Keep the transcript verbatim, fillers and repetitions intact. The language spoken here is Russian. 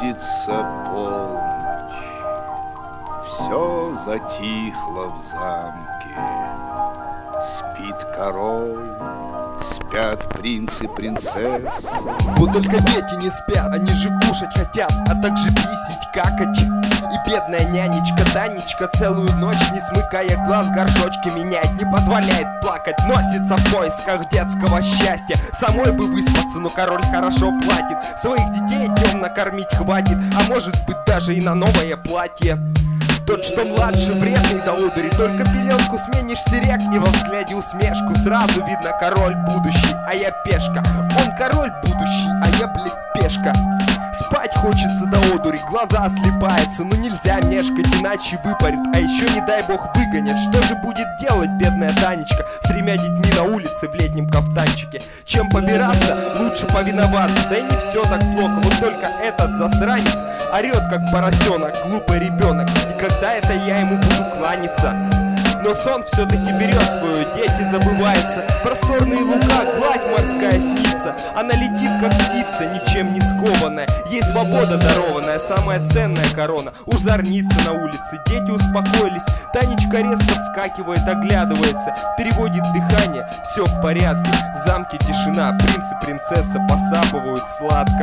Близится полночь, все затихло в замке. Спит король, спят принц и принцесса. Вот только дети не спят, они же кушать хотят, а также писить, какать. И бедная нянечка Танечка целую ночь, не смыкая глаз, горшочки меняет, не позволяет плакать, носится в поисках детского счастья. Самой бы выспаться, но король хорошо платит, своих детей днем накормить хватит, а может быть даже и на новое платье. Тот, что младше, вредный до одури, только пеленку сменишь, сирек, и во взгляде усмешку. Сразу видно, король будущий, а я пешка. Он король будущий, а я, блядь, пешка. Спать хочется до одури, глаза слипаются, но нельзя мешкать, иначе выпарят, а еще не дай бог выгонят. Что же будет делать бедная Танечка с тремя детьми на улице в летнем кафтанчике? Чем побираться, лучше повиноваться, да и не все так плохо. Вот только этот засранец орет как поросенок, глупый ребенок, и когда это я ему буду кланяться? Но сон все-таки берет свое, дети забываются, просторные луга, гладь морская снится. Она летит как птица, ничем не скованная, ей свобода дарованная, самая ценная корона. Уж зорнится на улице, дети успокоились, Танечка резко вскакивает, оглядывается, переводит дыхание, все в порядке. В замке тишина, принц и принцесса посапывают сладко.